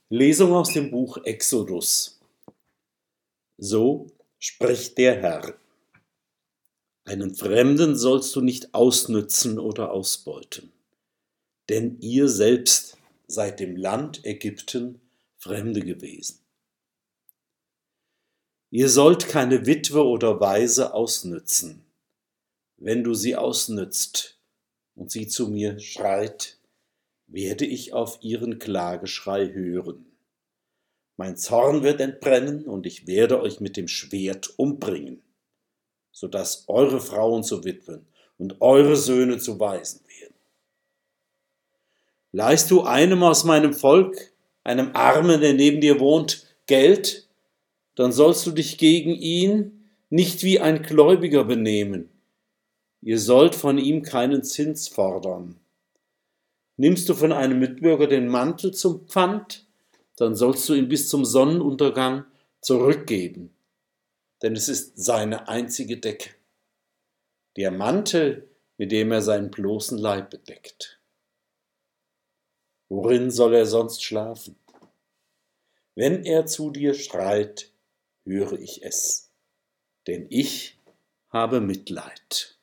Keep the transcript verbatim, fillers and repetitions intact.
Lesung aus dem Buch Exodus. So spricht der Herr: Einen Fremden sollst du nicht ausnützen oder ausbeuten, denn ihr selbst seid dem Land Ägypten Fremde gewesen. Ihr sollt keine Witwe oder Waise ausnützen. Wenn du sie ausnützt und sie zu mir schreit, werde ich auf ihren Klageschrei hören. Mein Zorn wird entbrennen und ich werde euch mit dem Schwert umbringen, sodass eure Frauen zu Witwen und eure Söhne zu Waisen werden. Leihst du einem aus meinem Volk, einem Armen, der neben dir wohnt, Geld, dann sollst du dich gegen ihn nicht wie ein Gläubiger benehmen. Ihr sollt von ihm keinen Zins fordern. Nimmst du von einem Mitbürger den Mantel zum Pfand, dann sollst du ihn bis zum Sonnenuntergang zurückgeben, denn es ist seine einzige Decke, der Mantel, mit dem er seinen bloßen Leib bedeckt. Worin soll er sonst schlafen? Wenn er zu dir schreit, höre ich es, denn ich habe Mitleid.